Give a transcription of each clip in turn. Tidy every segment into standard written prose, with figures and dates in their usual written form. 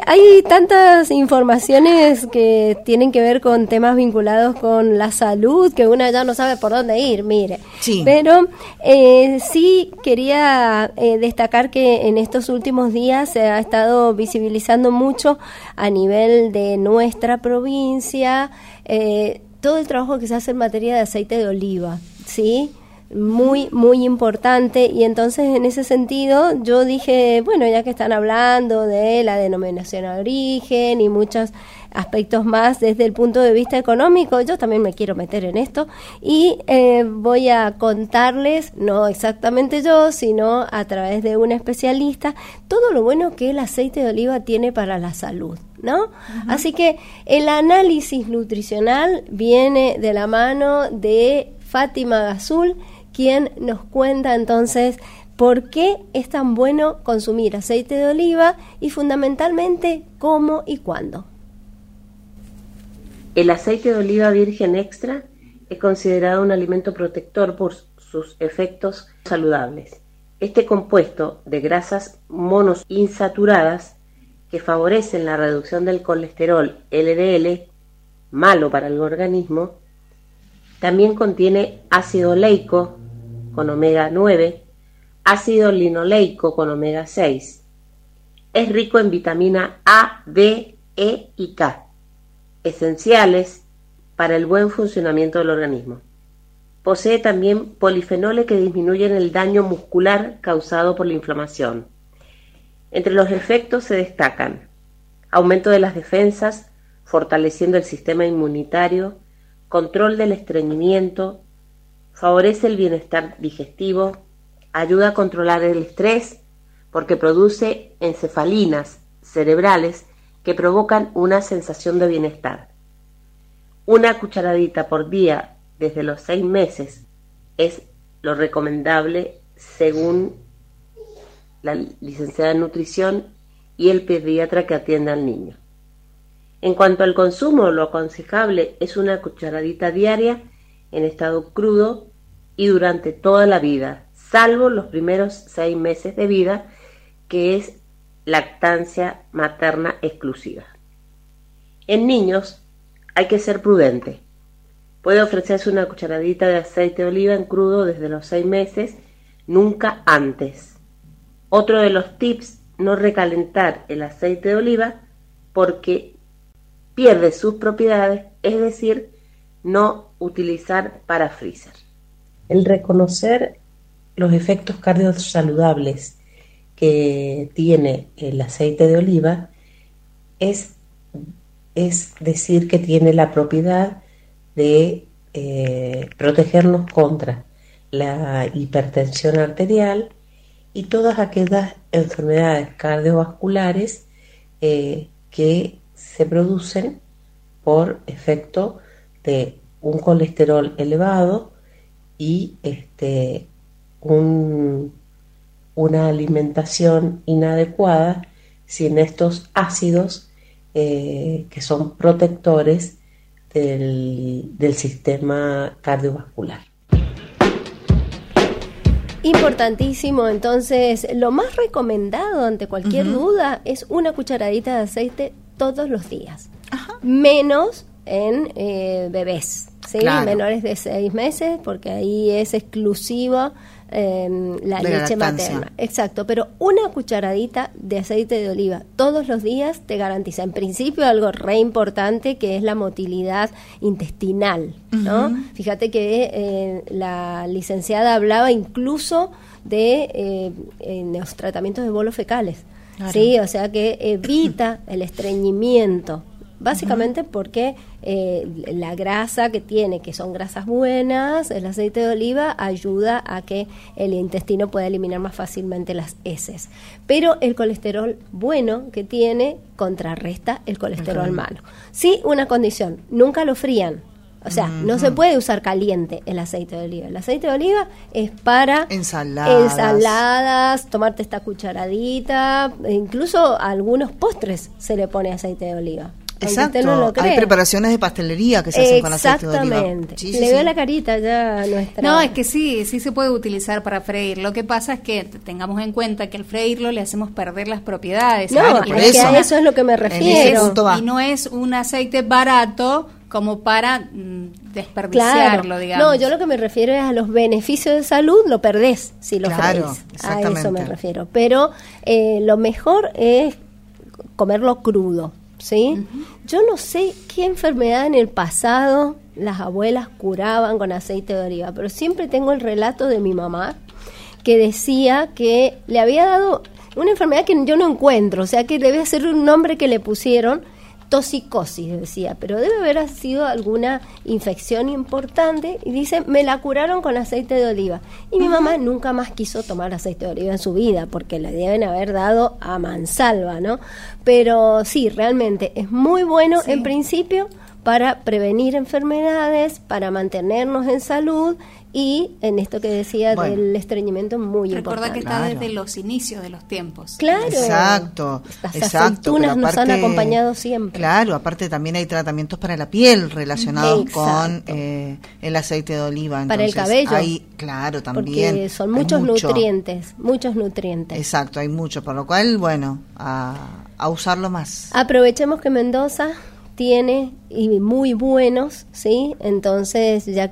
hay tantas informaciones que tienen que ver con temas vinculados con la salud que uno ya no sabe por dónde ir, mire. Sí. Pero sí quería destacar que en estos últimos días se ha estado visibilizando mucho a nivel de nuestra provincia todo el trabajo que se hace en materia de aceite de oliva, ¿sí? Muy, muy importante, y entonces en ese sentido yo dije, bueno, ya que están hablando de la denominación de origen y muchos aspectos más desde el punto de vista económico, yo también me quiero meter en esto y voy a contarles, no exactamente yo, sino a través de un especialista, todo lo bueno que el aceite de oliva tiene para la salud, ¿no? Así que el análisis nutricional viene de la mano de Fátima Gazul, quien nos cuenta entonces por qué es tan bueno consumir aceite de oliva y fundamentalmente cómo y cuándo. El aceite de oliva virgen extra es considerado un alimento protector por sus efectos saludables. Este compuesto de grasas monoinsaturadas que favorecen la reducción del colesterol LDL, malo para el organismo, también contiene ácido oleico con omega 9, ácido linoleico con omega 6. Es rico en vitamina A, D, E y K, esenciales para el buen funcionamiento del organismo. Posee también polifenoles que disminuyen el daño muscular causado por la inflamación. Entre los efectos se destacan aumento de las defensas, fortaleciendo el sistema inmunitario, control del estreñimiento, favorece el bienestar digestivo, ayuda a controlar el estrés porque produce encefalinas cerebrales que provocan una sensación de bienestar. Una cucharadita por día desde los 6 meses es lo recomendable según la licenciada en nutrición y el pediatra que atiende al niño. En cuanto al consumo, lo aconsejable es una cucharadita diaria en estado crudo y durante toda la vida, salvo los primeros 6 meses de vida, que es lactancia materna exclusiva. En niños hay que ser prudente. Puede ofrecerse una cucharadita de aceite de oliva en crudo desde los 6 meses, nunca antes. Otro de los tips, no recalentar el aceite de oliva porque pierde sus propiedades, es decir, no utilizar parafreezer. El reconocer los efectos cardiosaludables que tiene el aceite de oliva es decir que tiene la propiedad de protegernos contra la hipertensión arterial y todas aquellas enfermedades cardiovasculares que se producen por efecto de un colesterol elevado y una alimentación inadecuada sin estos ácidos que son protectores del sistema cardiovascular. Importantísimo, entonces lo más recomendado ante cualquier duda es una cucharadita de aceite todos los días. Ajá. Menos en bebés, ¿sí? Claro. Menores de 6 meses, porque ahí es exclusiva la leche materna. Exacto, pero una cucharadita de aceite de oliva todos los días te garantiza, en principio, algo re importante, que es la motilidad intestinal, ¿no? Fíjate que la licenciada hablaba incluso de los tratamientos de bolos fecales. Claro. Sí, o sea que evita el estreñimiento, básicamente porque la grasa que tiene, que son grasas buenas, el aceite de oliva ayuda a que el intestino pueda eliminar más fácilmente las heces. Pero el colesterol bueno que tiene contrarresta el colesterol malo. Sí, una condición, nunca lo frían. O sea, no se puede usar caliente el aceite de oliva. El aceite de oliva es para ensaladas, tomarte esta cucharadita, incluso a algunos postres se le pone aceite de oliva. Exacto, usted no lo crea. Hay preparaciones de pastelería que se hacen con aceite de oliva. Exactamente. Le veo la carita ya a nuestra... No, es que sí se puede utilizar para freír. Lo que pasa es que tengamos en cuenta que al freírlo le hacemos perder las propiedades. No, Claro, por eso. a eso es lo que me refiero. Y no es un aceite barato como para desperdiciarlo, Claro. digamos. No, yo lo que me refiero es a los beneficios de salud, lo perdés si lo Claro, freís. A exactamente. eso me refiero. Pero lo mejor es comerlo crudo, ¿sí? Uh-huh. Yo no sé qué enfermedad en el pasado las abuelas curaban con aceite de oliva, pero siempre tengo el relato de mi mamá que decía que le había dado una enfermedad que yo no encuentro, o sea que debe ser un nombre que le pusieron, tosicosis, decía, pero debe haber sido alguna infección importante, y dice, me la curaron con aceite de oliva. Y mi mamá nunca más quiso tomar aceite de oliva en su vida, porque le deben haber dado a mansalva, ¿no? Pero sí, realmente es muy bueno en principio para prevenir enfermedades, para mantenernos en salud, y en esto que decía del estreñimiento, muy importante. Recuerda que está desde los inicios de los tiempos. Claro. Exacto. Las aceitunas nos han acompañado siempre. Claro, aparte también hay tratamientos para la piel relacionados con el aceite de oliva. Entonces, para el cabello. Hay, claro, también. Porque son muchos nutrientes. Exacto, hay mucho, por lo cual, bueno, a usarlo más. Aprovechemos que Mendoza tiene y muy buenos, ¿sí? Entonces, ya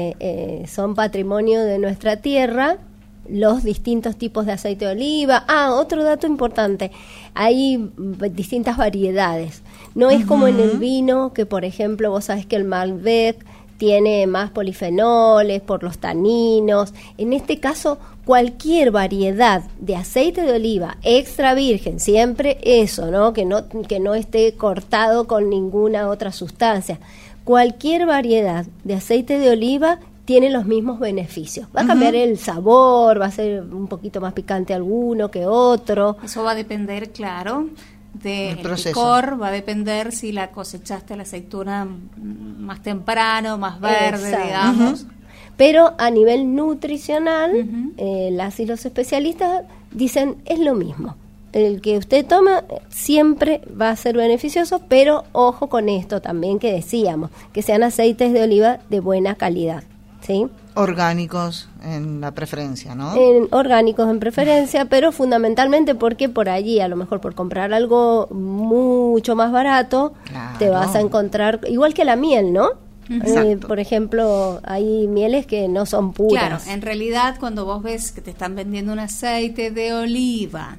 que son patrimonio de nuestra tierra, los distintos tipos de aceite de oliva. Otro dato importante, hay distintas variedades. No es como en el vino, que por ejemplo, vos sabés que el Malbec tiene más polifenoles por los taninos. En este caso, cualquier variedad de aceite de oliva extra virgen, siempre eso, ¿no? Que no esté cortado con ninguna otra sustancia. Cualquier variedad de aceite de oliva tiene los mismos beneficios. Va a cambiar el sabor, va a ser un poquito más picante alguno que otro. Eso va a depender, claro, del picor, va a depender si la cosechaste la aceituna más temprano, más verde, digamos. Pero a nivel nutricional, las y los especialistas dicen es lo mismo. El que usted toma siempre va a ser beneficioso, pero ojo con esto también que decíamos, que sean aceites de oliva de buena calidad, ¿sí? Orgánicos en la preferencia, ¿no? Orgánicos en preferencia, pero fundamentalmente porque por allí, a lo mejor por comprar algo mucho más barato, te vas a encontrar, igual que la miel, ¿no? Por ejemplo, hay mieles que no son puras. Claro, en realidad cuando vos ves que te están vendiendo un aceite de oliva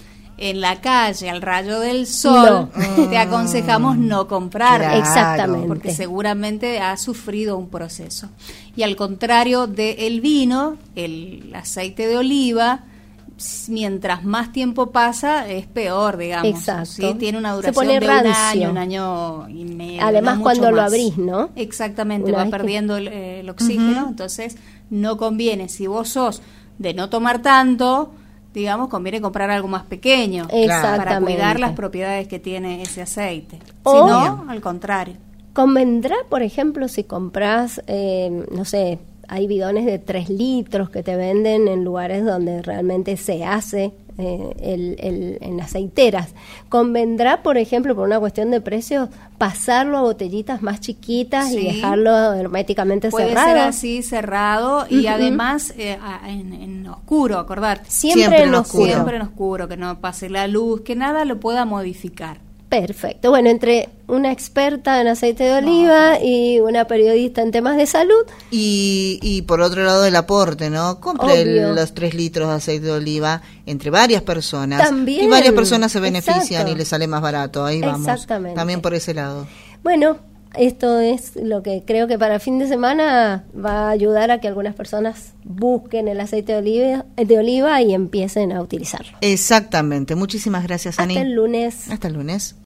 en la calle al rayo del sol, te aconsejamos no comprarlo. Claro. Exactamente. Porque seguramente ha sufrido un proceso. Y al contrario del vino, el aceite de oliva, mientras más tiempo pasa, es peor, digamos. Exacto. ¿Sí? Tiene una duración Se pone de rancio. un año y medio. Además, no cuando mucho lo más. Abrís, ¿no? Exactamente, va perdiendo el oxígeno, entonces no conviene. Si vos sos de no tomar tanto, digamos, conviene comprar algo más pequeño para cuidar las propiedades que tiene ese aceite. Si no, al contrario. Convendrá, por ejemplo, si compras, no sé, hay bidones de 3 litros que te venden en lugares donde realmente se hace en aceiteras. Convendrá, por ejemplo, por una cuestión de precios, pasarlo a botellitas más chiquitas y dejarlo herméticamente cerrado. Puede ser así, cerrado, y además en oscuro, acordate. Siempre en oscuro. Siempre en oscuro, que no pase la luz, que nada lo pueda modificar. Perfecto. Bueno, entre una experta en aceite de oliva y una periodista en temas de salud. Y por otro lado el aporte, ¿no? Compre los 3 litros de aceite de oliva entre varias personas. También. Y varias personas se benefician y les sale más barato. Ahí vamos. Exactamente. También por ese lado. Bueno, esto es lo que creo que para fin de semana va a ayudar a que algunas personas busquen el aceite de oliva y empiecen a utilizarlo. Exactamente. Muchísimas gracias, Ani. Hasta el lunes. Hasta el lunes.